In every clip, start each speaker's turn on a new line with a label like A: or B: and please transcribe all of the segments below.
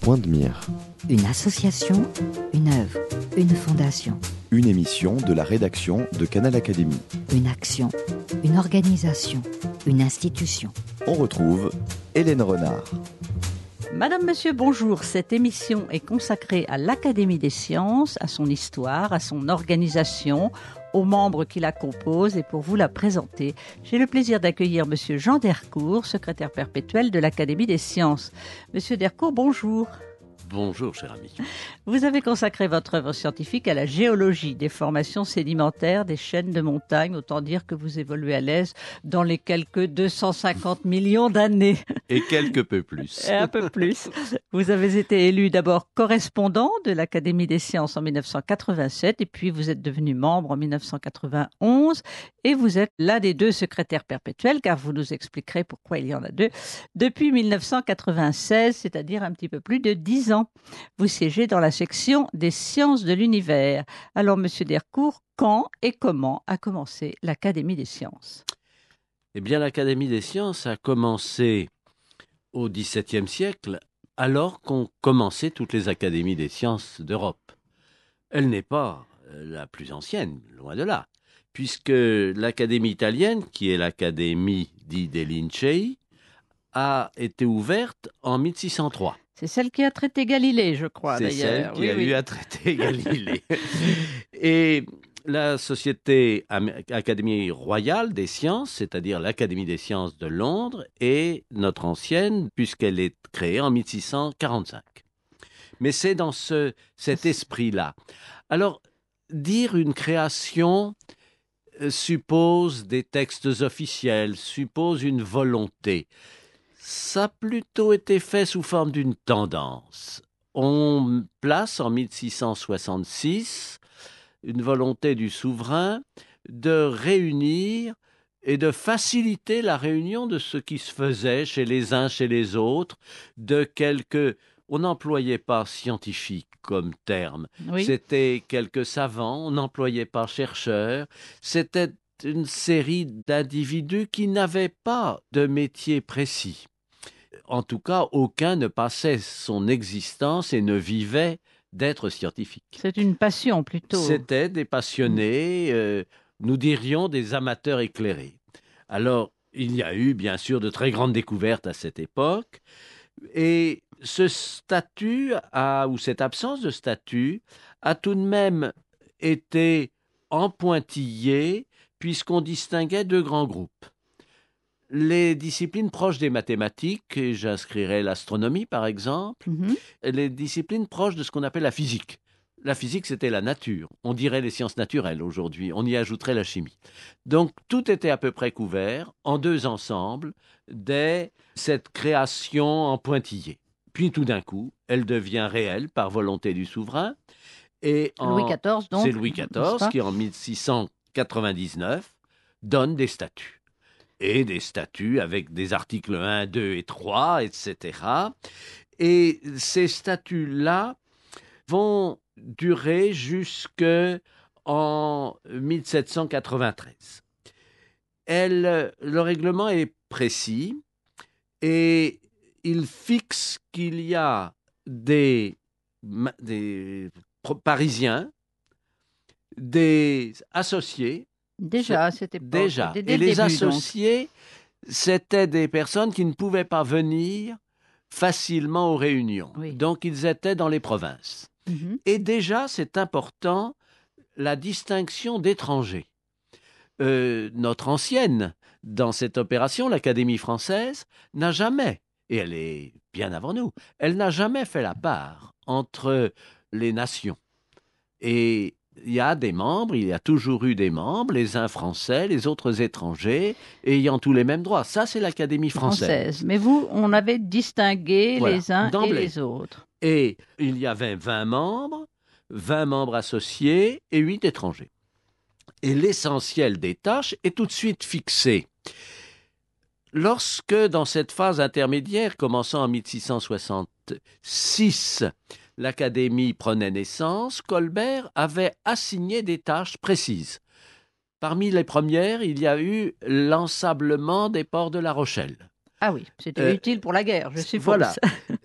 A: Point de mire.
B: Une association, une œuvre, une fondation.
A: Une émission de la rédaction de Canal Académie.
B: Une action, une organisation, une institution.
A: On retrouve Hélène Renard.
C: Madame, Monsieur, bonjour. Cette émission est consacrée à l'Académie des sciences, à son histoire, à son organisation, aux membres qui la composent. Et pour vous la présenter, j'ai le plaisir d'accueillir Monsieur Jean Dercourt, secrétaire perpétuel de l'Académie des sciences. Monsieur Dercourt, bonjour.
D: Bonjour, cher ami.
C: Vous avez consacré votre œuvre scientifique à la géologie des formations sédimentaires des chaînes de montagnes. Autant dire que vous évoluez à l'aise dans les quelques 250 millions d'années.
D: Et quelque peu plus.
C: Et un peu plus. Vous avez été élu d'abord correspondant de l'Académie des sciences en 1987 et puis vous êtes devenu membre en 1991 et vous êtes l'un des deux secrétaires perpétuels, car vous nous expliquerez pourquoi il y en a deux, depuis 1996, c'est-à-dire un petit peu plus de 10 ans. Vous siégez dans la section des sciences de l'univers. Alors, Monsieur Dercourt, quand et comment a commencé l'Académie des sciences ?
D: Eh bien, l'Académie des sciences a commencé au XVIIe siècle, alors qu'ont commencé toutes les académies des sciences d'Europe. Elle n'est pas la plus ancienne, loin de là, puisque l'Académie italienne, qui est l'Académie dite des Lincei, a été ouverte en 1603.
C: C'est celle qui a traité Galilée, je crois,
D: C'est
C: d'ailleurs.
D: celle qui a eu à traiter Galilée. Et la Société Académie royale des sciences, c'est-à-dire l'Académie des sciences de Londres, est notre ancienne, puisqu'elle est créée en 1645. Mais c'est dans cet esprit-là. Alors, dire une création suppose des textes officiels, suppose une volonté. Ça a plutôt été fait sous forme d'une tendance. On place en 1666 une volonté du souverain de réunir et de faciliter la réunion de ce qui se faisait chez les uns, chez les autres, de quelques... On n'employait pas scientifique comme terme.
C: Oui.
D: C'était quelques savants, on n'employait pas chercheurs. C'était une série d'individus qui n'avaient pas de métier précis. En tout cas, aucun ne passait son existence et ne vivait d'être scientifique.
C: C'est une passion plutôt.
D: C'était des passionnés, nous dirions des amateurs éclairés. Alors, il y a eu bien sûr de très grandes découvertes à cette époque, et ce statut, ou cette absence de statut, a tout de même été en pointillé, puisqu'on distinguait deux grands groupes. Les disciplines proches des mathématiques, et j'inscrirais l'astronomie par exemple, les disciplines proches de ce qu'on appelle la physique. La physique, c'était la nature. On dirait les sciences naturelles aujourd'hui, on y ajouterait la chimie. Donc tout était à peu près couvert en deux ensembles dès cette création en pointillé. Puis tout d'un coup, elle devient réelle par volonté du souverain. Et
C: Louis XIV, donc.
D: C'est Louis XIV qui, en 1699, donne des statuts. Et des statuts avec des articles 1, 2 et 3, etc. Et ces statuts-là vont durer jusqu'en 1793. Le règlement est précis et il fixe qu'il y a des Parisiens, des associés.
C: Déjà à cette époque.
D: Déjà.
C: Dès
D: Et
C: le
D: les
C: début,
D: associés, c'était des personnes qui ne pouvaient pas venir facilement aux réunions.
C: Oui.
D: Donc, ils étaient dans les provinces. Et déjà, c'est important, la distinction d'étrangers. Notre ancienne, dans cette opération, l'Académie française, n'a jamais, et elle est bien avant nous, elle n'a jamais fait la part entre les nations. Et il y a des membres, il y a toujours eu des membres, les uns français, les autres étrangers, ayant tous les mêmes droits. Ça, c'est l'Académie française.
C: Mais vous, on avait distingué les uns et les autres.
D: Et il y avait 20 membres associés et 8 étrangers. Et l'essentiel des tâches est tout de suite fixé. Lorsque, dans cette phase intermédiaire, commençant en 1666, l'Académie prenait naissance, Colbert avait assigné des tâches précises. Parmi les premières, il y a eu l'ensablement des ports de La Rochelle.
C: Ah oui, c'était utile pour la guerre, je suppose.
D: Voilà.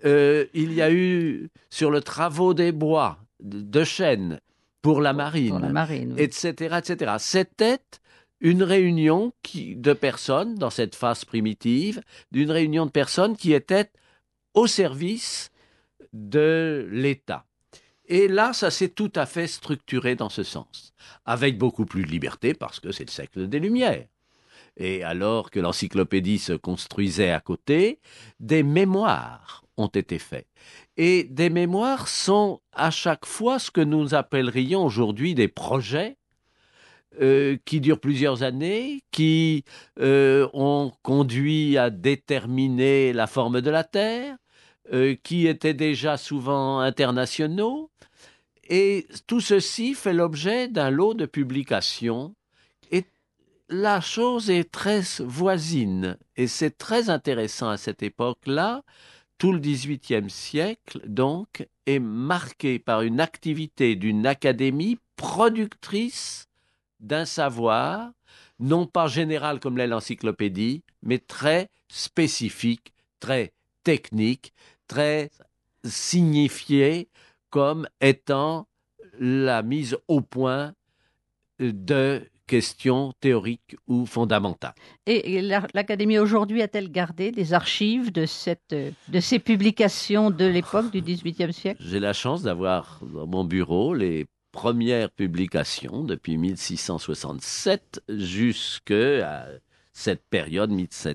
D: il y a eu sur le travaux des bois de chêne pour la marine,
C: Pour la marine, oui.
D: etc., etc. C'était une réunion de personnes, dans cette phase primitive, d'une réunion de personnes qui étaient au service de l'État. Et là, ça s'est tout à fait structuré dans ce sens, avec beaucoup plus de liberté, parce que c'est le siècle des Lumières. Et alors que l'encyclopédie se construisait à côté, des mémoires ont été faits. Et des mémoires sont à chaque fois ce que nous appellerions aujourd'hui des projets qui durent plusieurs années, qui ont conduit à déterminer la forme de la Terre, qui étaient déjà souvent internationaux. Et tout ceci fait l'objet d'un lot de publications. Et la chose est très voisine. Et c'est très intéressant à cette époque-là. Tout le XVIIIe siècle, donc, est marqué par une activité d'une académie productrice d'un savoir, non pas général comme l'est l'encyclopédie, mais très spécifique, très technique, très signifié comme étant la mise au point de questions théoriques ou fondamentales.
C: Et l'Académie aujourd'hui a-t-elle gardé des archives de ces publications de l'époque du XVIIIe siècle?
D: J'ai la chance d'avoir dans mon bureau les premières publications depuis 1667 jusqu'à cette période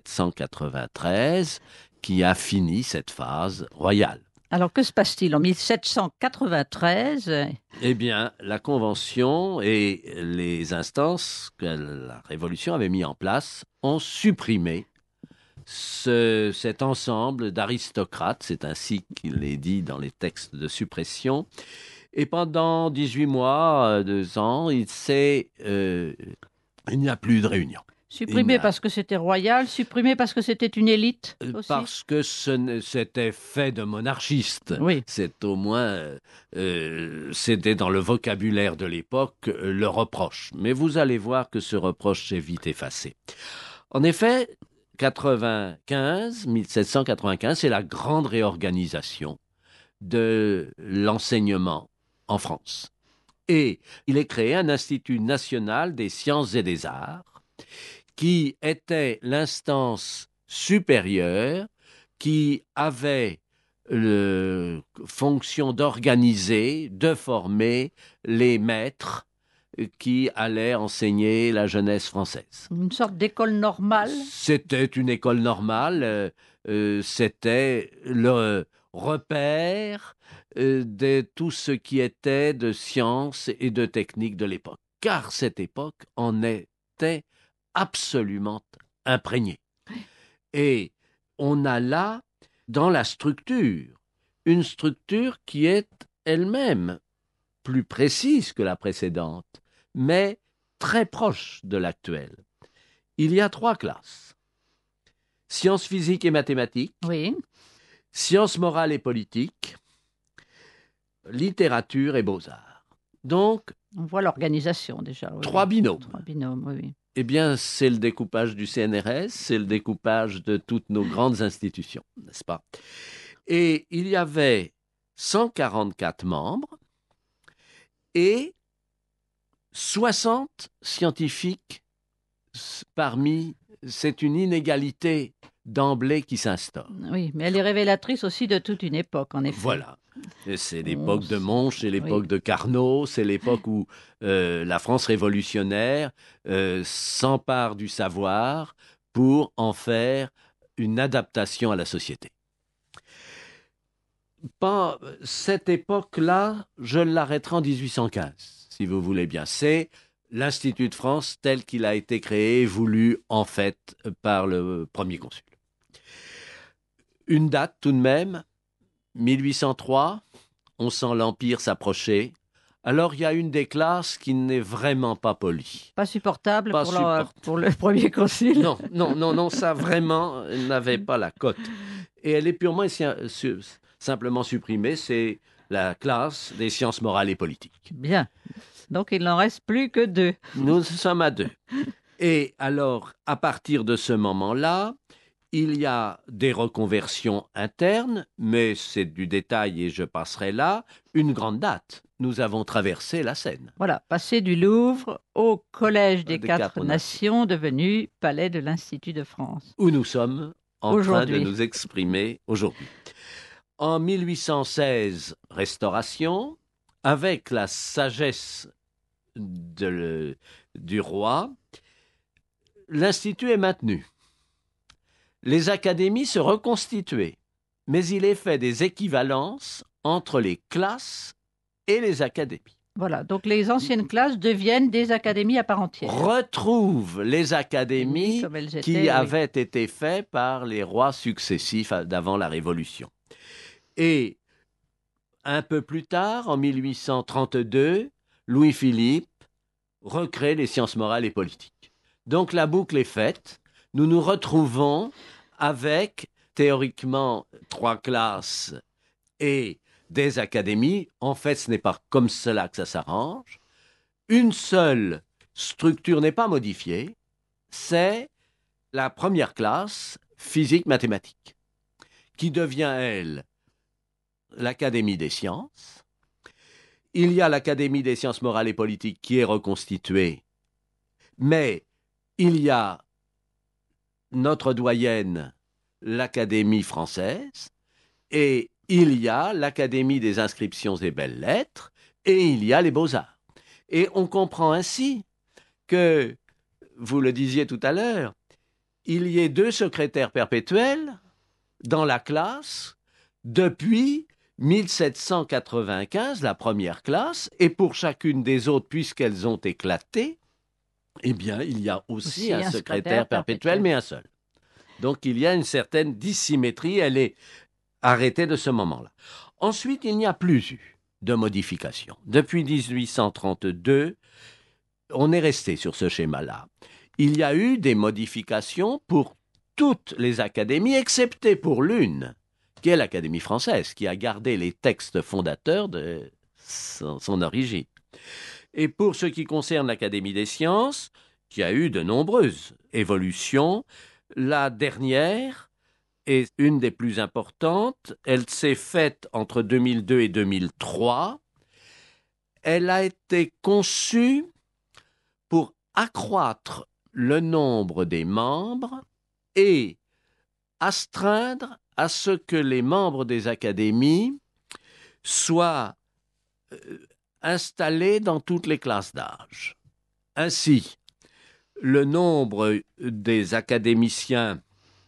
D: 1793 qui a fini cette phase royale.
C: Alors, que se passe-t-il en 1793?
D: Eh bien, la Convention et les instances que la Révolution avait mis en place ont supprimé cet ensemble d'aristocrates, c'est ainsi qu'il est dit dans les textes de suppression. Et pendant 18 mois, 2 ans, il n'y a plus de réunion.
C: Supprimé parce que c'était royal, supprimé parce que c'était une élite aussi?
D: Parce que c'était fait de monarchistes.
C: Oui.
D: C'est au moins, c'était dans le vocabulaire de l'époque le reproche. Mais vous allez voir que ce reproche s'est vite effacé. En effet, 1795, c'est la grande réorganisation de l'enseignement en France. Et il est créé un Institut national des sciences et des arts qui était l'instance supérieure qui avait fonction d'organiser, de former les maîtres qui allaient enseigner la jeunesse française.
C: Une sorte d'école normale?
D: C'était une école normale, c'était le repère de tout ce qui était de sciences et de techniques de l'époque. Car cette époque en était absolument imprégnée. Et on a là, dans la structure, une structure qui est elle-même plus précise que la précédente, mais très proche de l'actuelle. Il y a 3 classes. Sciences physiques et mathématiques,
C: oui.
D: Sciences morales et politiques, littérature et beaux-arts. Donc,
C: on voit l'organisation déjà. Oui.
D: 3 binômes.
C: 3 binômes, oui.
D: Eh bien, c'est le découpage du CNRS, c'est le découpage de toutes nos grandes institutions, n'est-ce pas? Et il y avait 144 membres et 60 scientifiques parmi. C'est une inégalité d'emblée qui s'instaure.
C: Oui, mais elle est révélatrice aussi de toute une époque, en effet.
D: Voilà. Et c'est l'époque de Monge, c'est l'époque de Carnot, c'est l'époque où la France révolutionnaire s'empare du savoir pour en faire une adaptation à la société. Cette époque-là, je l'arrêterai en 1815, si vous voulez bien. C'est l'Institut de France tel qu'il a été créé et voulu en fait par le premier consul. Une date tout de même, 1803, on sent l'Empire s'approcher. Alors, il y a une des classes qui n'est vraiment pas polie.
C: Pas supportable pour le premier consul.
D: Non, ça vraiment n'avait pas la cote. Et elle est purement et simplement supprimée, c'est la classe des sciences morales et politiques.
C: Bien. Donc, il n'en reste plus que 2.
D: Nous sommes à 2. Et alors, à partir de ce moment-là, Il y a des reconversions internes, mais c'est du détail et je passerai là. Une grande date. Nous avons traversé la Seine.
C: Voilà, passer du Louvre au Collège des
D: Des
C: Quatre
D: Quatre
C: Nations, devenu Palais de l'Institut de France.
D: Où nous sommes en train de
C: Aujourd'hui.
D: nous exprimer aujourd'hui. En 1816, restauration, avec la sagesse du roi, l'Institut est maintenu. Les académies se reconstituaient, mais il est fait des équivalences entre les classes et les académies.
C: Voilà, donc les anciennes classes deviennent des académies à part entière.
D: Retrouve les académies
C: Comme elles étaient,
D: qui
C: oui.
D: avaient été faites par les rois successifs d'avant la Révolution. Et un peu plus tard, en 1832, Louis-Philippe recrée les sciences morales et politiques. Donc la boucle est faite. Nous nous retrouvons avec, théoriquement, 3 classes et des académies. En fait, ce n'est pas comme cela que ça s'arrange. Une seule structure n'est pas modifiée, c'est la première classe, physique-mathématiques, qui devient, elle, l'Académie des sciences. Il y a l'Académie des sciences morales et politiques qui est reconstituée, mais il y a notre doyenne, l'Académie française, et il y a l'Académie des inscriptions et belles-lettres, et il y a les beaux-arts. Et on comprend ainsi que, vous le disiez tout à l'heure, il y ait 2 secrétaires perpétuels dans la classe depuis 1795, la première classe, et pour chacune des autres, puisqu'elles ont éclaté, eh bien, il y a aussi un secrétaire perpétuel, mais un seul. Donc, il y a une certaine dissymétrie, elle est arrêtée de ce moment-là. Ensuite, il n'y a plus eu de modification. Depuis 1832, on est resté sur ce schéma-là. Il y a eu des modifications pour toutes les académies, excepté pour l'une, qui est l'Académie française, qui a gardé les textes fondateurs de son origine. Et pour ce qui concerne l'Académie des sciences, qui a eu de nombreuses évolutions, la dernière est une des plus importantes. Elle s'est faite entre 2002 et 2003. Elle a été conçue pour accroître le nombre des membres et astreindre à ce que les membres des académies soient installés dans toutes les classes d'âge. Ainsi, le nombre des académiciens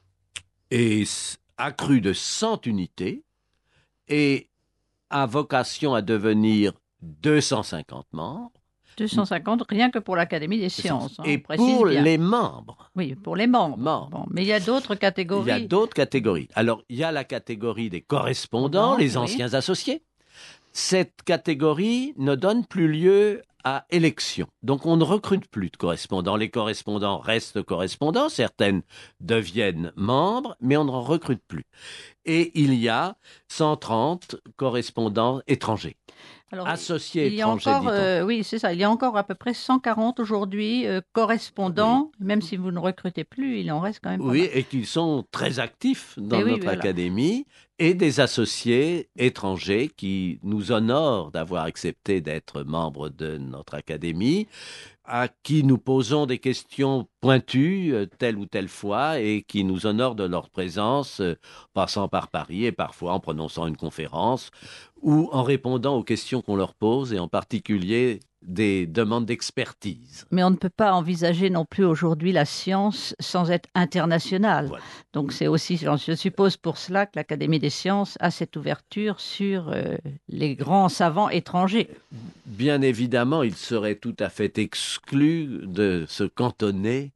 D: est accru de 100 unités et a vocation à devenir 250 membres.
C: 250, rien que pour l'Académie des sciences.
D: Et pour les membres.
C: Oui, pour les membres. Bon, mais il y a d'autres catégories.
D: Il y a d'autres catégories. Alors, il y a la catégorie des correspondants, les anciens associés. Cette catégorie ne donne plus lieu à élection. Donc, on ne recrute plus de correspondants. Les correspondants restent correspondants. Certaines deviennent membres, mais on n'en recrute plus. Et il y a 130 correspondants étrangers. Alors, associés
C: il y a
D: étrangers,
C: encore, oui, c'est ça. Il y a encore à peu près 140 aujourd'hui correspondants, oui. Même si vous ne recrutez plus, il en reste quand même pas mal.
D: Et qui sont très actifs dans notre académie, et des associés étrangers qui nous honorent d'avoir accepté d'être membres de notre académie, à qui nous posons des questions pointues telle ou telle fois et qui nous honorent de leur présence, passant par Paris et parfois en prononçant une conférence ou en répondant aux questions qu'on leur pose et en particulier des demandes d'expertise.
C: Mais on ne peut pas envisager non plus aujourd'hui la science sans être internationale.
D: Voilà.
C: Donc c'est aussi, je suppose, pour cela que l'Académie des sciences a cette ouverture sur les grands savants étrangers.
D: Bien évidemment, il serait tout à fait exclu de se cantonner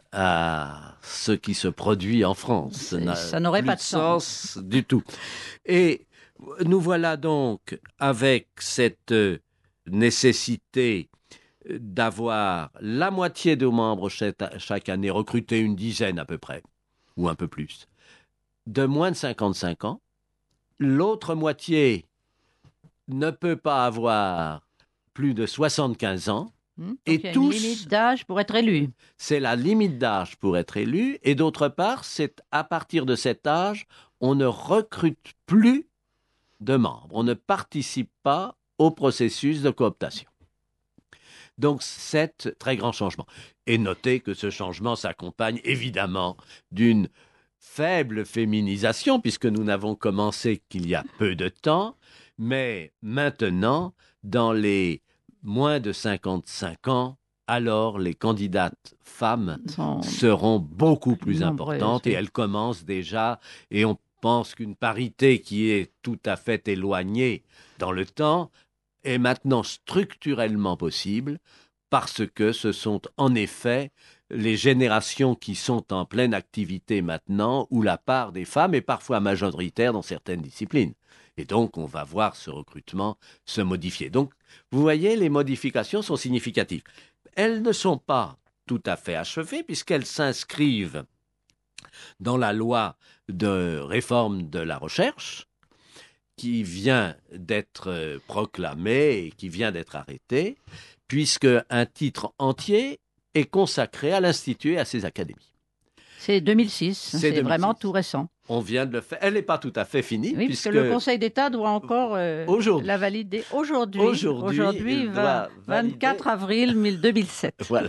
D: à ce qui se produit en France.
C: Ça n'aurait pas de
D: sens du tout. Et nous voilà donc avec cette nécessité d'avoir la moitié de membres chaque année, recruter une dizaine à peu près, ou un peu plus, de moins de 55 ans. L'autre moitié ne peut pas avoir plus de 75 ans,
C: Donc,
D: Et
C: il y a
D: tous-
C: une limite d'âge pour être élu.
D: C'est la limite d'âge pour être élu. Et d'autre part, c'est à partir de cet âge, on ne recrute plus de membres. On ne participe pas au processus de cooptation. Donc, c'est très grand changement. Et notez que ce changement s'accompagne évidemment d'une faible féminisation, puisque nous n'avons commencé qu'il y a peu de temps, mais maintenant, dans les moins de 55 ans, alors les candidates femmes seront beaucoup plus
C: nombreuses,
D: importantes et
C: oui.
D: elles commencent déjà, et on pense qu'une parité qui est tout à fait éloignée dans le temps est maintenant structurellement possible parce que ce sont en effet les générations qui sont en pleine activité maintenant où la part des femmes est parfois majoritaire dans certaines disciplines. Et donc, on va voir ce recrutement se modifier. Donc, vous voyez, les modifications sont significatives. Elles ne sont pas tout à fait achevées puisqu'elles s'inscrivent dans la loi de réforme de la recherche qui vient d'être proclamée et qui vient d'être arrêtée, puisque un titre entier est consacré à l'Institut et à ses académies.
C: C'est 2006, c'est
D: 2006.
C: vraiment tout récent.
D: On vient de le faire. Elle n'est pas tout à fait finie,
C: Oui, puisque le Conseil d'État doit encore
D: Aujourd'hui.
C: la valider aujourd'hui.
D: Aujourd'hui, il doit
C: 24 avril 2007.
D: Voilà.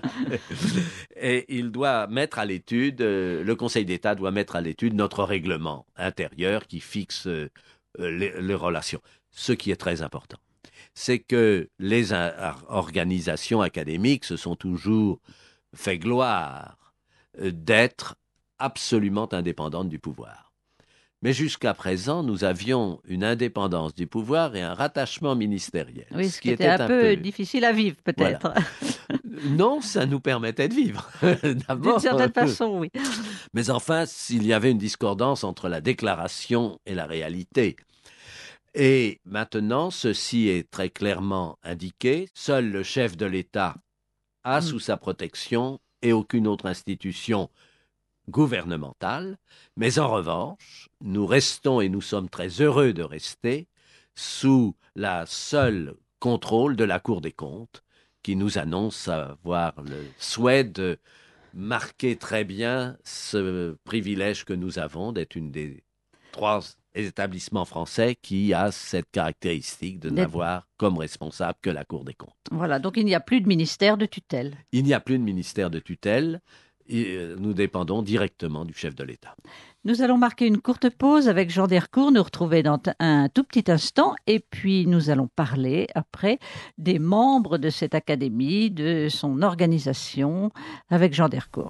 D: Et il doit mettre à l'étude, le Conseil d'État doit mettre à l'étude notre règlement intérieur qui fixe les relations. Ce qui est très important, c'est que les organisations académiques se sont toujours fait gloire d'être absolument indépendantes du pouvoir. Mais jusqu'à présent, nous avions une indépendance du pouvoir et un rattachement ministériel.
C: Oui, ce qui était un peu difficile à vivre, peut-être.
D: Voilà. Non, ça nous permettait de vivre.
C: D'une certaine façon, oui.
D: Mais enfin, s'il y avait une discordance entre la déclaration et la réalité. Et maintenant, ceci est très clairement indiqué. Seul le chef de l'État a sous sa protection et aucune autre institution gouvernementale. Mais en revanche, nous restons et nous sommes très heureux de rester sous la seule contrôle de la Cour des comptes qui nous annonce avoir le souhait de marquer très bien ce privilège que nous avons d'être une des 3 établissements français qui a cette caractéristique de n'avoir comme responsable que la Cour des comptes.
C: Voilà, donc il n'y a plus de ministère de tutelle.
D: Il n'y a plus de ministère de tutelle. Et nous dépendons directement du chef de l'État.
C: Nous allons marquer une courte pause avec Jean Dercourt, nous retrouver dans un tout petit instant, et puis nous allons parler après des membres de cette académie, de son organisation, avec Jean Dercourt.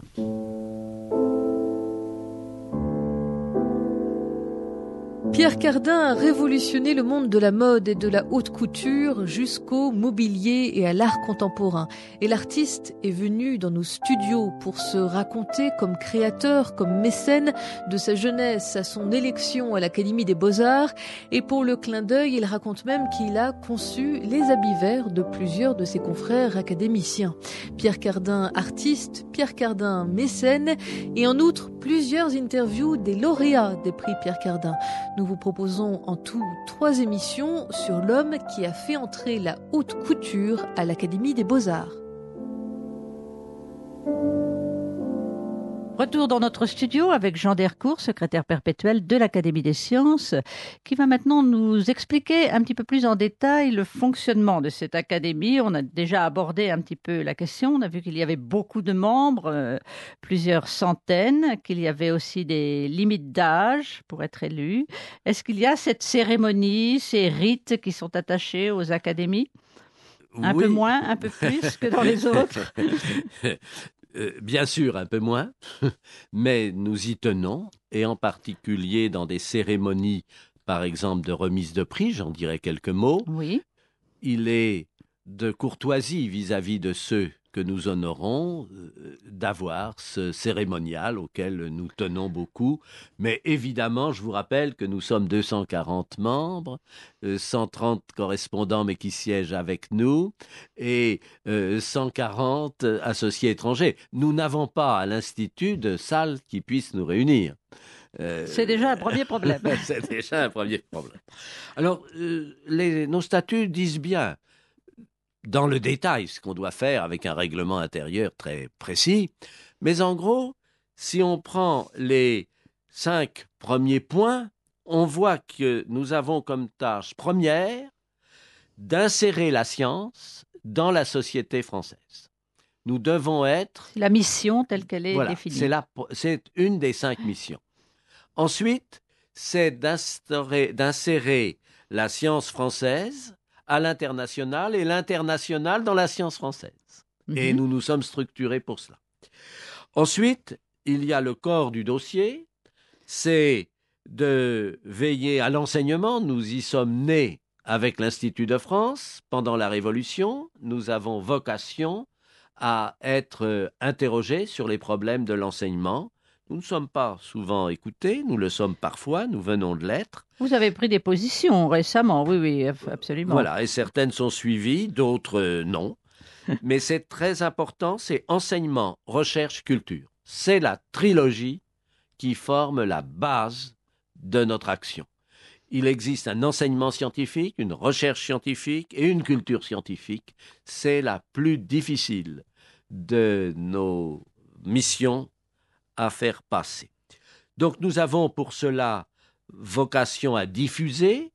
E: Pierre Cardin a révolutionné le monde de la mode et de la haute couture jusqu'au mobilier et à l'art contemporain. Et l'artiste est venu dans nos studios pour se raconter comme créateur, comme mécène de sa jeunesse à son élection à l'Académie des Beaux-Arts. Et pour le clin d'œil, il raconte même qu'il a conçu les habits verts de plusieurs de ses confrères académiciens. Pierre Cardin, artiste, Pierre Cardin, mécène, et en outre, plusieurs interviews des lauréats des prix Pierre Cardin. Nous vous proposons en tout 3 émissions sur l'homme qui a fait entrer la haute couture à l'Académie des Beaux-Arts.
C: Retour dans notre studio avec Jean Dercourt, secrétaire perpétuel de l'Académie des sciences, qui va maintenant nous expliquer un petit peu plus en détail le fonctionnement de cette académie. On a déjà abordé un petit peu la question. On a vu qu'il y avait beaucoup de membres, plusieurs centaines, qu'il y avait aussi des limites d'âge pour être élu. Est-ce qu'il y a cette cérémonie, ces rites qui sont attachés aux académies ? Un peu moins, un peu plus que dans les autres ?
D: Bien sûr, un peu moins, mais nous y tenons, et en particulier dans des cérémonies, par exemple, de remise de prix, j'en dirai quelques mots.
C: Oui.
D: Il est de courtoisie vis-à-vis de ceux que nous honorons d'avoir ce cérémonial auquel nous tenons beaucoup. Mais évidemment, je vous rappelle que nous sommes 240 membres, 130 correspondants mais qui siègent avec nous et 140 associés étrangers. Nous n'avons pas à l'Institut de salle qui puisse nous réunir.
C: C'est déjà un premier problème.
D: C'est déjà un premier problème. Alors, nos statuts disent bien dans le détail ce qu'on doit faire avec un règlement intérieur très précis. Mais en gros, si on prend les 5 premiers points, on voit que nous avons comme tâche première d'insérer la science dans la société française. Nous devons être...
C: La mission telle qu'elle est définie.
D: C'est une des 5 missions. Ensuite, c'est d'insérer la science française à l'international et l'international dans la science française. Et nous nous sommes structurés pour cela. Ensuite, il y a le corps du dossier, c'est de veiller à l'enseignement. Nous y sommes nés avec l'Institut de France pendant la Révolution. Nous avons vocation à être interrogés sur les problèmes de l'enseignement. Nous ne sommes pas souvent écoutés, nous le sommes parfois, nous venons de l'être.
C: Vous avez pris des positions récemment, oui, absolument.
D: Voilà, et certaines sont suivies, d'autres non. Mais c'est très important, c'est enseignement, recherche, culture. C'est la trilogie qui forme la base de notre action. Il existe un enseignement scientifique, une recherche scientifique et une culture scientifique. C'est la plus difficile de nos missions à faire passer. Donc nous avons pour cela vocation à diffuser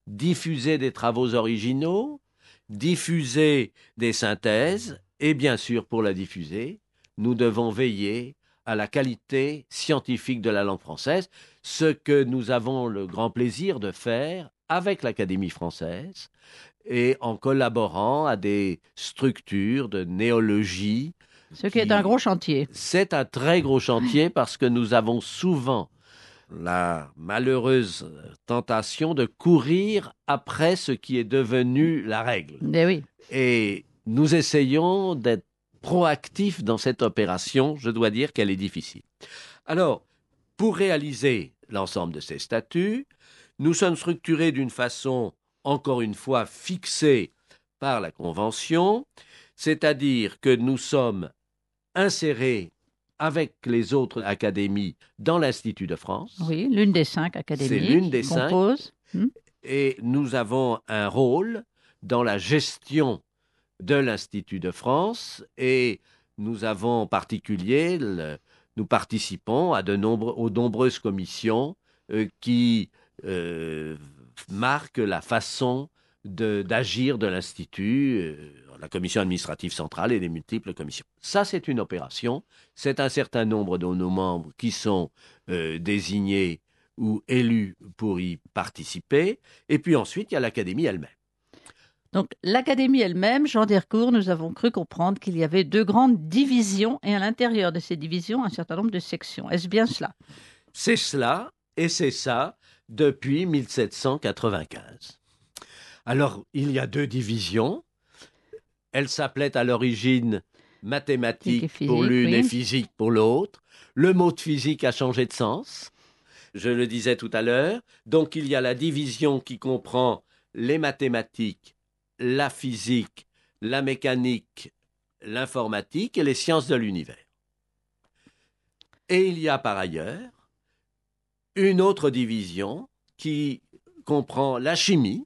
D: des travaux originaux, diffuser des synthèses, et bien sûr pour la diffuser, nous devons veiller à la qualité scientifique de la langue française, ce que nous avons le grand plaisir de faire avec l'Académie française et en collaborant à des structures de néologie.
C: Ce qui est un gros chantier.
D: C'est un très gros chantier parce que nous avons souvent la malheureuse tentation de courir après ce qui est devenu la règle.
C: Eh oui.
D: Et nous essayons d'être proactifs dans cette opération. Je dois dire qu'elle est difficile. Alors, pour réaliser l'ensemble de ces statuts, nous sommes structurés d'une façon, encore une fois, fixée par la Convention, c'est-à-dire que nous sommes insérés avec les autres académies dans l'Institut de France.
C: Oui, l'une des 5 académies.
D: C'est l'une des 5.
C: Compose.
D: Et nous avons un rôle dans la gestion de l'Institut de France et nous avons en particulier, nous participons à aux nombreuses commissions qui marquent la façon d'agir de l'Institut, la commission administrative centrale et les multiples commissions. Ça, c'est une opération. C'est un certain nombre de nos membres qui sont désignés ou élus pour y participer. Et puis ensuite, il y a l'Académie elle-même.
C: Donc, l'Académie elle-même, Jean Dercourt, nous avons cru comprendre qu'il y avait 2 grandes divisions et à l'intérieur de ces divisions, un certain nombre de sections. Est-ce bien cela?
D: C'est cela, et c'est ça depuis 1795. Alors, il y a 2 divisions. Elles s'appelaient à l'origine mathématiques pour l'une et physique pour l'autre. Le mot de physique a changé de sens. Je le disais tout à l'heure. Donc, il y a la division qui comprend les mathématiques, la physique, la mécanique, l'informatique et les sciences de l'univers. Et il y a par ailleurs une autre division qui comprend la chimie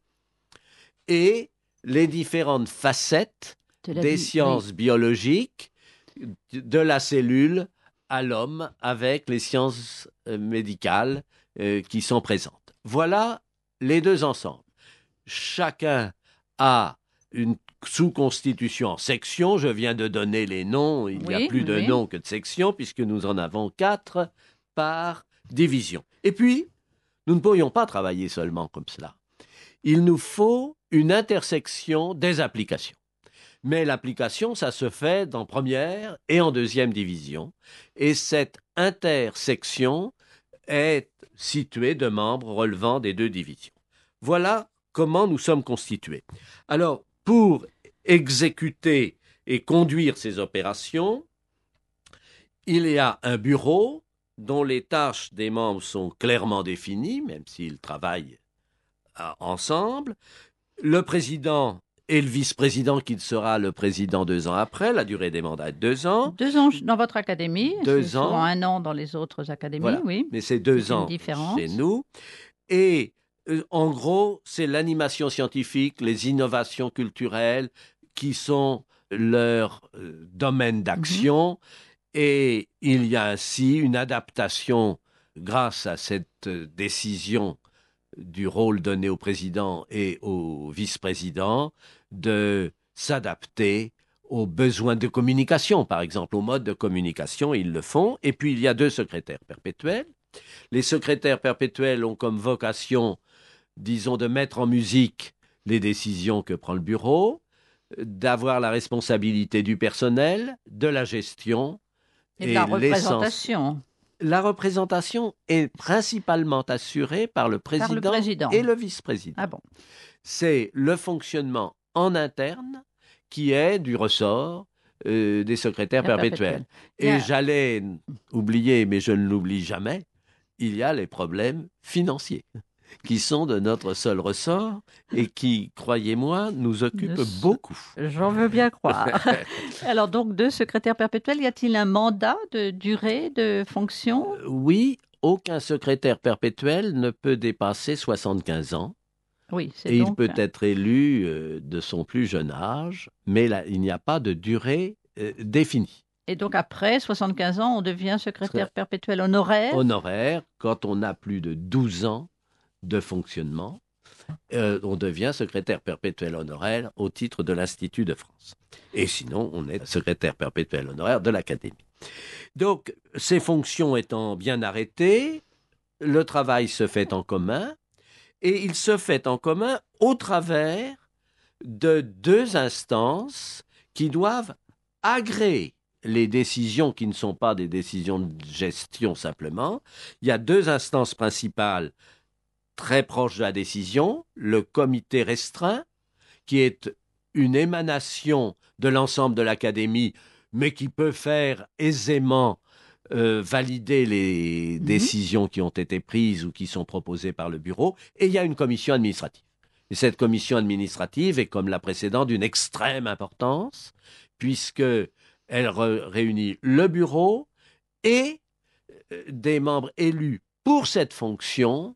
D: et les différentes facettes des sciences biologiques, de la cellule à l'homme, avec les sciences médicales qui sont présentes. Voilà les 2 ensemble. Chacun a une sous-constitution en sections. Je viens de donner les noms. Il y a plus de noms que de sections, puisque nous en avons 4 par division. Et puis, nous ne pourrions pas travailler seulement comme cela. Il nous faut une intersection des applications. Mais l'application, ça se fait en première et en deuxième division. Et cette intersection est située de membres relevant des 2 divisions. Voilà comment nous sommes constitués. Alors, pour exécuter et conduire ces opérations, il y a un bureau dont les tâches des membres sont clairement définies, même s'ils travaillent ensemble. Le président et le vice-président qui sera le président 2 ans après, la durée des mandats est 2 ans.
C: 2 ans dans votre académie,
D: 2 ans.
C: Souvent 1 an dans les autres académies,
D: voilà.
C: Oui.
D: Mais c'est 2 ans chez nous. Et en gros, c'est l'animation scientifique, les innovations culturelles qui sont leurs domaines d'action. Et il y a ainsi une adaptation grâce à cette décision du rôle donné au président et au vice-président de s'adapter aux besoins de communication, par exemple, aux modes de communication, ils le font. Et puis, il y a 2 secrétaires perpétuels. Les secrétaires perpétuels ont comme vocation, disons, de mettre en musique les décisions que prend le bureau, d'avoir la responsabilité du personnel, de la gestion
C: et de la représentation.
D: La représentation est principalement assurée par le président et le vice-président.
C: Ah bon.
D: C'est le fonctionnement en interne qui est du ressort des secrétaires perpétuels. Et j'allais oublier, mais je ne l'oublie jamais, il y a les problèmes financiers qui sont de notre seul ressort et qui, croyez-moi, nous occupent beaucoup.
C: J'en veux bien croire. Alors donc, 2 secrétaires perpétuels, y a-t-il un mandat de durée de fonction?
D: Oui, aucun secrétaire perpétuel ne peut dépasser 75 ans.
C: Oui, c'est
D: et
C: donc...
D: il peut être élu de son plus jeune âge, mais là, il n'y a pas de durée définie.
C: Et donc après 75 ans, on devient secrétaire perpétuel honoraire?
D: Honoraire, quand on a plus de 12 ans de fonctionnement, on devient secrétaire perpétuel honoraire au titre de l'Institut de France. Et sinon, on est secrétaire perpétuel honoraire de l'Académie. Donc, ces fonctions étant bien arrêtées, le travail se fait en commun, et il se fait en commun au travers de 2 instances qui doivent agréer les décisions qui ne sont pas des décisions de gestion simplement. Il y a 2 instances principales très proches de la décision, le comité restreint, qui est une émanation de l'ensemble de l'Académie, mais qui peut faire aisément valider les décisions qui ont été prises ou qui sont proposées par le bureau. Et il y a une commission administrative. Et cette commission administrative est, comme la précédente, d'une extrême importance, puisqu'elle réunit le bureau et des membres élus pour cette fonction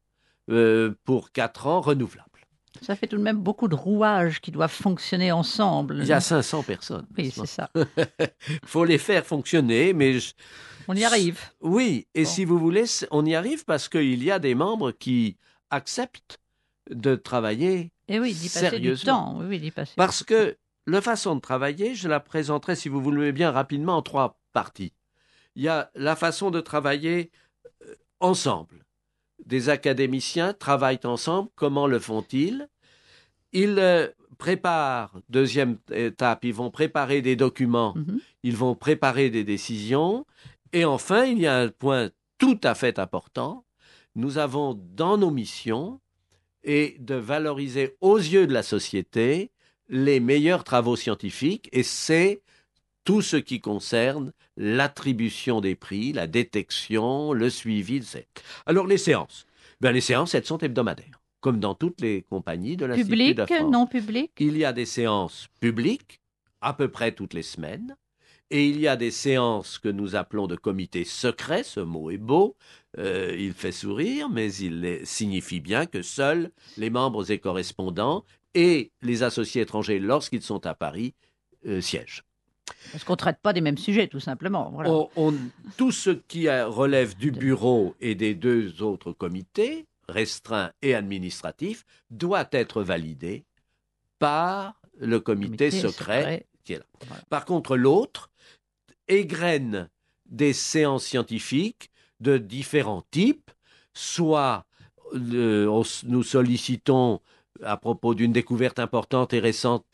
D: pour 4 ans renouvelables.
C: Ça fait tout de même beaucoup de rouages qui doivent fonctionner ensemble.
D: Il y a 500 personnes.
C: Oui, c'est ça.
D: Il faut les faire fonctionner, mais...
C: On y arrive.
D: Oui, et si vous voulez, on y arrive parce qu'il y a des membres qui acceptent de travailler
C: et oui, d'y passer
D: sérieusement.
C: Du temps. Oui, d'y passer
D: parce que la façon de travailler, je la présenterai, si vous voulez bien, rapidement en 3 parties. Il y a la façon de travailler ensemble. Des académiciens travaillent ensemble. Comment le font-ils? Ils préparent, 2e étape, ils vont préparer des documents, ils vont préparer des décisions. Et enfin, il y a un point tout à fait important. Nous avons dans nos missions et de valoriser aux yeux de la société les meilleurs travaux scientifiques, et c'est tout ce qui concerne l'attribution des prix, la détection, le suivi. Alors les séances, les séances, elles sont hebdomadaires, comme dans toutes les compagnies de l'Institut de France.
C: Public, non public?
D: Il y a des séances publiques, à peu près toutes les semaines, et il y a des séances que nous appelons de comités secrets. Ce mot est beau, il fait sourire, mais il signifie bien que seuls les membres et correspondants et les associés étrangers, lorsqu'ils sont à Paris, siègent.
C: Parce qu'on ne traite pas des mêmes sujets, tout simplement. Voilà.
D: Tout ce qui relève du bureau et des 2 autres comités, restreints et administratifs, doit être validé par le comité secret qui est là. Voilà. Par contre, l'autre égrène des séances scientifiques de différents types, soit nous sollicitons à propos d'une découverte importante et récente,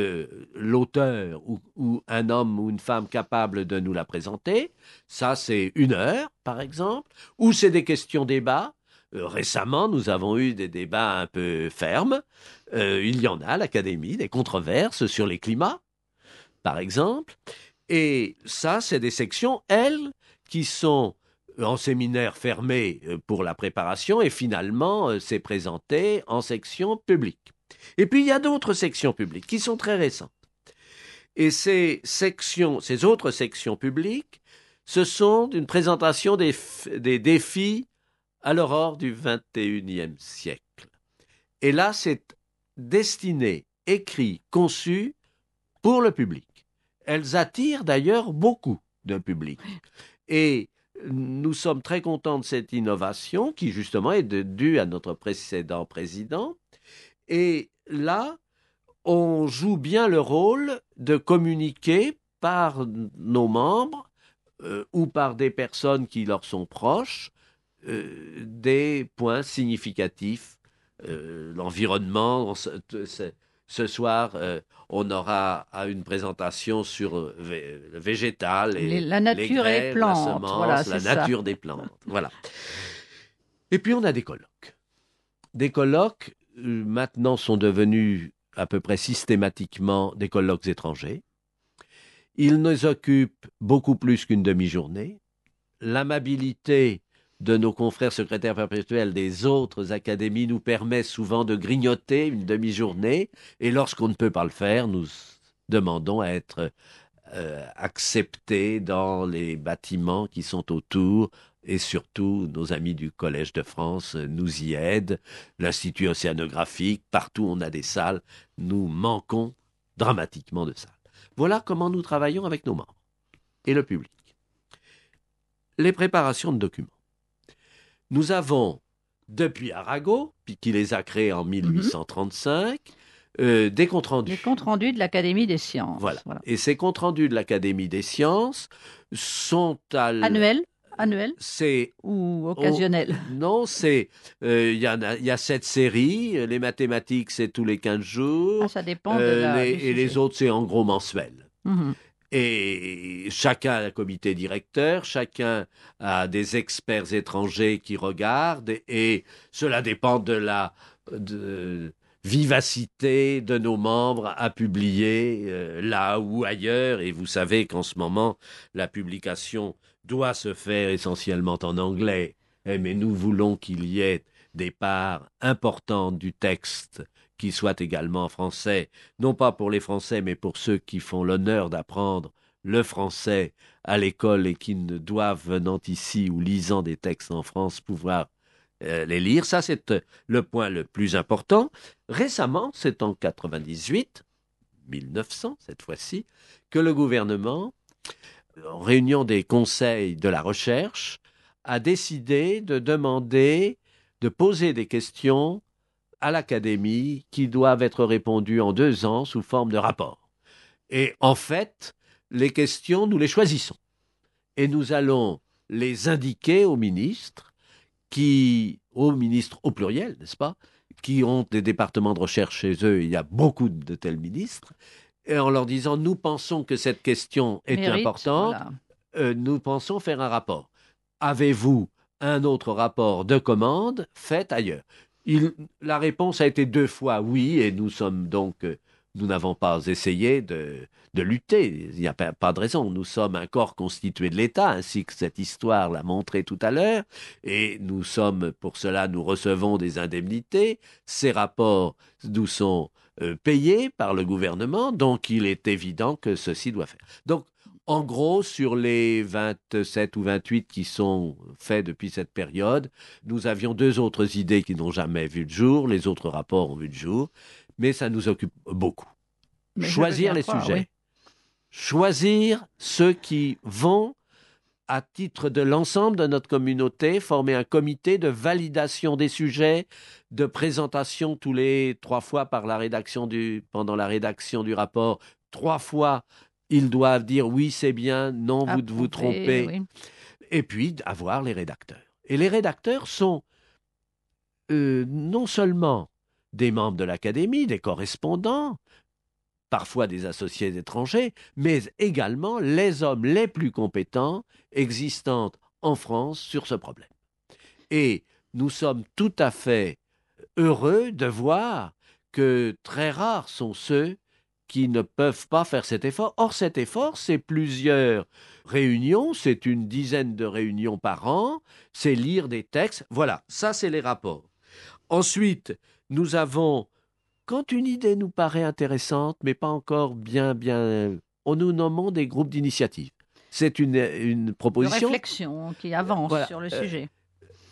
D: l'auteur ou un homme ou une femme capable de nous la présenter. Ça, c'est 1 heure, par exemple. Ou c'est des questions-débats. Récemment, nous avons eu des débats un peu fermes. Il y en a à l'Académie, des controverses sur les climats, par exemple. Et ça, c'est des sections, elles, qui sont en séminaire fermé pour la préparation, et finalement, c'est présenté en section publique. Et puis, il y a d'autres sections publiques qui sont très récentes. Et ces autres sections publiques, ce sont une présentation des défis à l'aurore du XXIe siècle. Et là, c'est destiné, écrit, conçu pour le public. Elles attirent d'ailleurs beaucoup de public. Et nous sommes très contents de cette innovation qui justement est due à notre précédent président. Et là, on joue bien le rôle de communiquer par nos membres ou par des personnes qui leur sont proches des points significatifs. L'environnement, ce soir, on aura une présentation sur le végétal,
C: la nature
D: les graines,
C: et plantes,
D: la semence,
C: voilà,
D: la
C: c'est
D: nature
C: ça.
D: des plantes. Voilà. Et puis on a des colloques. Des colloques, maintenant, sont devenus à peu près systématiquement des colloques étrangers. Ils nous occupent beaucoup plus qu'une demi-journée. L'amabilité de nos confrères secrétaires perpétuels des autres académies nous permet souvent de grignoter une demi-journée, et lorsqu'on ne peut pas le faire, nous demandons à être acceptés dans les bâtiments qui sont autour, et surtout nos amis du Collège de France nous y aident, l'Institut océanographique, partout on a des salles, nous manquons dramatiquement de salles. Voilà comment nous travaillons avec nos membres et le public. Les préparations de documents. Nous avons, depuis Arago, qui les a créés en 1835, des comptes rendus.
C: Les comptes rendus de l'Académie des sciences.
D: Voilà. Et ces comptes rendus de l'Académie des sciences sont
C: Annuels
D: c'est
C: ou occasionnels?
D: Non, c'est il y a 7 séries. Les mathématiques, c'est tous les 15 jours.
C: Ça dépend du sujet.
D: Les autres, c'est en gros mensuel.
C: Mhm.
D: Et chacun a un comité directeur, chacun a des experts étrangers qui regardent, et cela dépend de la vivacité de nos membres à publier là ou ailleurs. Et vous savez qu'en ce moment, la publication doit se faire essentiellement en anglais, mais nous voulons qu'il y ait des parts importantes du texte qui soient également en français, non pas pour les Français, mais pour ceux qui font l'honneur d'apprendre le français à l'école et qui ne doivent, venant ici ou lisant des textes en France, pouvoir les lire. Ça, c'est le point le plus important. Récemment, c'est en 1900 cette fois-ci, que le gouvernement, en réunion des conseils de la recherche, a décidé de demander, de poser des questions à l'Académie qui doivent être répondues en 2 ans sous forme de rapport. Et en fait, les questions, nous les choisissons. Et nous allons les indiquer aux ministres, au pluriel, n'est-ce pas, qui ont des départements de recherche chez eux, il y a beaucoup de tels ministres, et en leur disant, nous pensons que cette question est importante, voilà. Nous pensons faire un rapport. Avez-vous un autre rapport de commande fait ailleurs? La réponse a été 2 fois oui, et nous n'avons pas essayé de lutter. Il n'y a pas de raison. Nous sommes un corps constitué de l'État, ainsi que cette histoire l'a montré tout à l'heure, et pour cela, nous recevons des indemnités. Ces rapports nous sont payés par le gouvernement, donc il est évident que ceci doit faire. Donc, en gros, sur les 27 ou 28 qui sont faits depuis cette période, nous avions 2 autres idées qui n'ont jamais vu le jour. Les autres rapports ont vu le jour, mais ça nous occupe beaucoup. Choisir les sujets. Oui. Choisir ceux qui vont, à titre de l'ensemble de notre communauté, former un comité de validation des sujets, de présentation tous les 3 fois pendant la rédaction du rapport, 3 fois. Ils doivent dire oui, c'est bien, non, vous vous trompez. Oui. Et puis, avoir les rédacteurs. Et les rédacteurs sont non seulement des membres de l'Académie, des correspondants, parfois des associés étrangers, mais également les hommes les plus compétents existants en France sur ce problème. Et nous sommes tout à fait heureux de voir que très rares sont ceux qui ne peuvent pas faire cet effort. Or, cet effort, c'est plusieurs réunions, c'est une dizaine de réunions par an, c'est lire des textes. Voilà, ça, c'est les rapports. Ensuite, nous avons, quand une idée nous paraît intéressante, mais pas encore bien, nous nommons des groupes d'initiative. C'est une proposition.
C: De réflexion qui avance sur le sujet.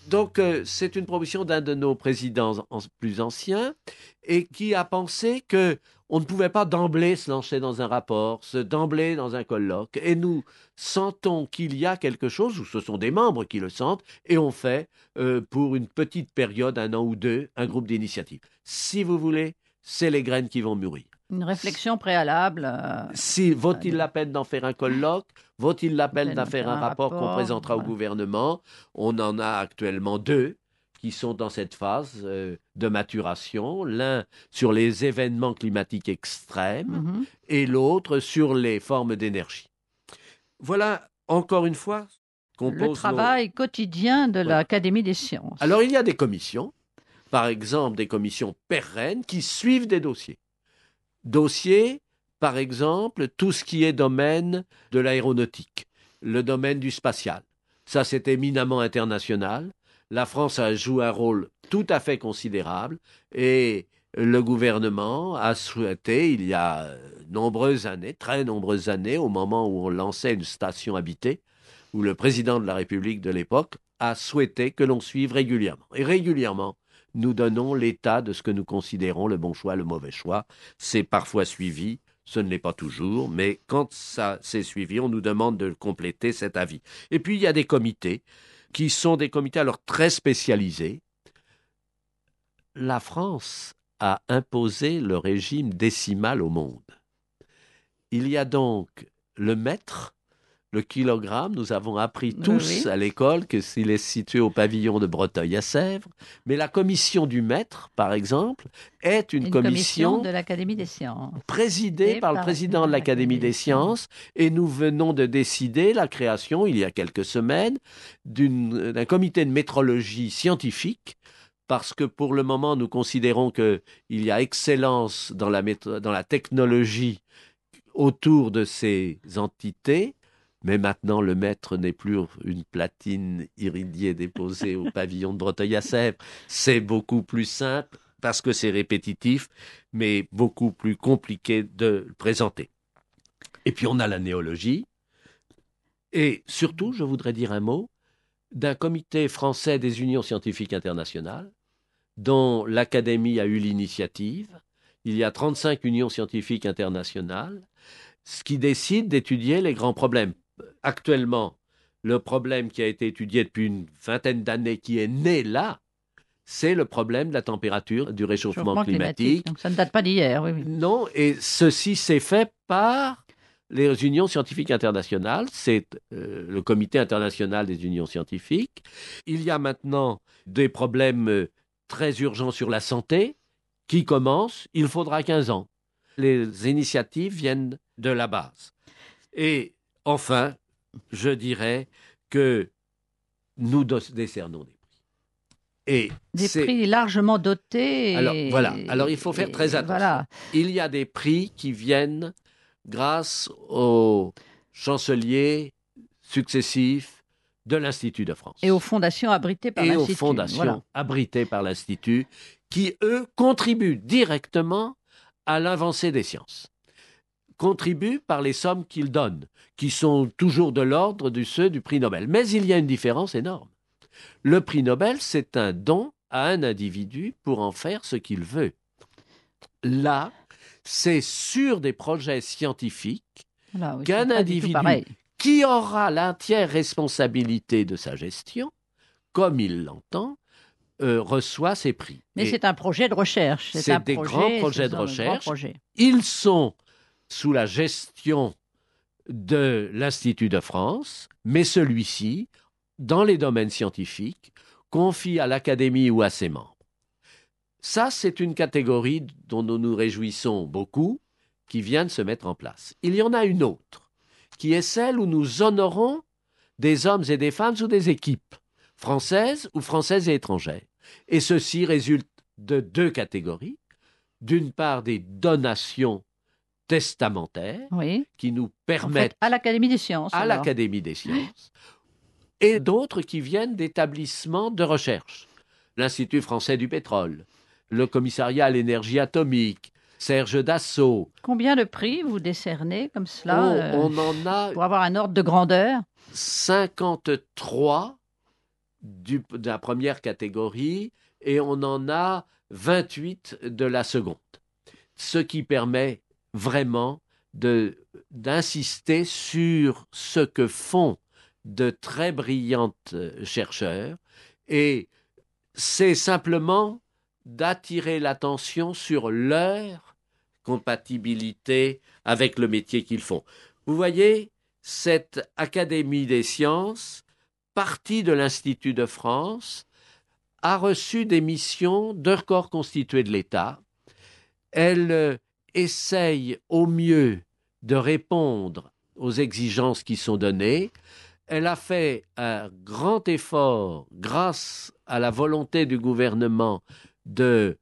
D: Donc, c'est une proposition d'un de nos présidents plus anciens et qui a pensé que on ne pouvait pas d'emblée se lancer dans un rapport, d'emblée dans un colloque. Et nous sentons qu'il y a quelque chose, ou ce sont des membres qui le sentent, et on fait, pour une petite période, 1 an ou 2, un groupe d'initiative. Si vous voulez, c'est les graines qui vont mûrir.
C: Une réflexion préalable.
D: Si vaut-il la peine d'en faire un colloque? Vaut-il la peine d'en faire un rapport qu'on présentera au gouvernement? On en a actuellement 2 qui sont dans cette phase de maturation. L'un sur les événements climatiques extrêmes et l'autre sur les formes d'énergie. Voilà, encore une fois,
C: le travail quotidien de l'Académie des sciences.
D: Alors, il y a des commissions, par exemple des commissions pérennes qui suivent des dossiers. Dossier, par exemple, tout ce qui est domaine de l'aéronautique, le domaine du spatial. Ça, c'est éminemment international. La France a joué un rôle tout à fait considérable et le gouvernement a souhaité, il y a nombreuses années, très nombreuses années, au moment où on lançait une station habitée, où le président de la République de l'époque a souhaité que l'on suive régulièrement. Et régulièrement, nous donnons l'état de ce que nous considérons le bon choix, le mauvais choix. C'est parfois suivi, ce ne l'est pas toujours, mais quand ça c'est suivi, on nous demande de compléter cet avis. Et puis, il y a des comités qui sont des comités alors très spécialisés. La France a imposé le régime décimal au monde. Il y a donc le mètre, le kilogramme, nous avons appris tous à l'école que s'il est situé au pavillon de Breteuil à Sèvres, mais la commission du mètre, par exemple, est une commission
C: de l'Académie des sciences,
D: présidée par le président de l'Académie des sciences, et nous venons de décider la création, il y a quelques semaines, d'un comité de métrologie scientifique, parce que pour le moment, nous considérons qu'il y a excellence dans la technologie autour de ces entités. Mais maintenant, le mètre n'est plus une platine iridiée déposée au pavillon de Breteuil à Sèvres. C'est beaucoup plus simple parce que c'est répétitif, mais beaucoup plus compliqué de le présenter. Et puis, on a la néologie. Et surtout, je voudrais dire un mot d'un comité français des unions scientifiques internationales dont l'Académie a eu l'initiative. Il y a 35 unions scientifiques internationales, ce qui décide d'étudier les grands problèmes. Actuellement, le problème qui a été étudié depuis une vingtaine d'années, qui est né là, c'est le problème de la température, du réchauffement climatique.
C: Donc ça ne date pas d'hier. Oui.
D: Non, et ceci s'est fait par les unions scientifiques internationales. C'est le Comité international des unions scientifiques. Il y a maintenant des problèmes très urgents sur la santé qui commencent. Il faudra 15 ans. Les initiatives viennent de la base. Et enfin, je dirais que nous décernons des prix. Et
C: des prix largement dotés.
D: Alors, voilà. Alors, il faut faire très attention. Voilà. Il y a des prix qui viennent grâce aux chanceliers successifs de l'Institut de France.
C: Et aux fondations abritées par l'Institut.
D: Et aux fondations abritées par l'Institut, qui, eux, contribuent directement à l'avancée des sciences. Contribuent par les sommes qu'ils donnent, qui sont toujours de l'ordre de ceux du prix Nobel. Mais il y a une différence énorme. Le prix Nobel, c'est un don à un individu pour en faire ce qu'il veut. Là, c'est sur des projets scientifiques qu'un individu qui aura l'entière responsabilité de sa gestion, comme il l'entend, reçoit ses prix.
C: Mais c'est un projet de recherche.
D: C'est des grands projets de recherche. Ils sont sous la gestion de l'Institut de France, mais celui-ci, dans les domaines scientifiques, confie à l'Académie ou à ses membres. Ça, c'est une catégorie dont nous nous réjouissons beaucoup, qui vient de se mettre en place. Il y en a une autre, qui est celle où nous honorons des hommes et des femmes ou des équipes, françaises ou françaises et étrangères. Et ceci résulte de 2 catégories. D'une part, des donations testamentaires qui nous permettent...
C: à l'Académie des sciences.
D: À l'Académie des sciences. Et d'autres qui viennent d'établissements de recherche. L'Institut français du pétrole, le Commissariat à l'énergie atomique, Serge Dassault.
C: Combien de prix vous décernez comme cela
D: on en a...
C: Pour avoir un ordre de grandeur
D: 53 de la première catégorie et on en a 28 de la seconde. Ce qui permet vraiment d'insister sur ce que font de très brillantes chercheurs, et c'est simplement d'attirer l'attention sur leur compatibilité avec le métier qu'ils font. Vous voyez, cette Académie des sciences, partie de l'Institut de France, a reçu des missions d'un corps constitué de l'État. Elle essaye au mieux de répondre aux exigences qui sont données. Elle a fait un grand effort grâce à la volonté du gouvernement de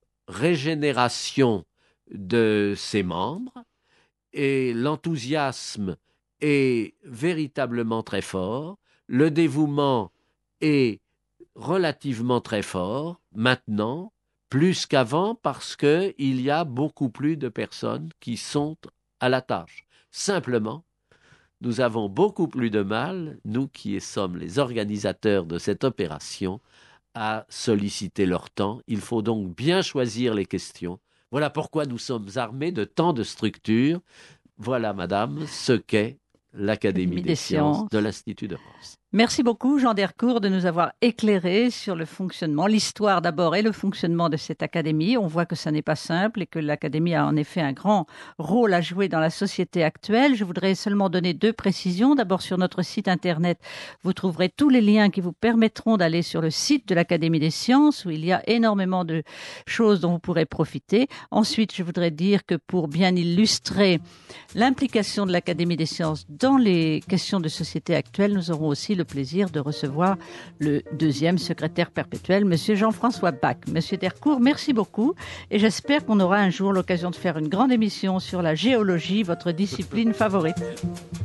D: régénération de ses membres, et l'enthousiasme est véritablement très fort, le dévouement est relativement très fort maintenant, plus qu'avant, parce qu'il y a beaucoup plus de personnes qui sont à la tâche. Simplement, nous avons beaucoup plus de mal, nous qui sommes les organisateurs de cette opération, à solliciter leur temps. Il faut donc bien choisir les questions. Voilà pourquoi nous sommes armés de tant de structures. Voilà, madame, ce qu'est l'Académie des sciences de l'Institut de France.
C: Merci beaucoup, Jean d'Hercourt, de nous avoir éclairé sur le fonctionnement, l'histoire d'abord et le fonctionnement de cette académie. On voit que ça n'est pas simple et que l'académie a en effet un grand rôle à jouer dans la société actuelle. Je voudrais seulement donner 2 précisions. D'abord, sur notre site internet, vous trouverez tous les liens qui vous permettront d'aller sur le site de l'Académie des sciences, où il y a énormément de choses dont vous pourrez profiter. Ensuite, je voudrais dire que pour bien illustrer l'implication de l'Académie des sciences dans les questions de société actuelle, nous aurons aussi le plaisir de recevoir le 2e secrétaire perpétuel, Monsieur Jean-François Bach. Monsieur d'Hercourt, merci beaucoup et j'espère qu'on aura un jour l'occasion de faire une grande émission sur la géologie, votre discipline favorite.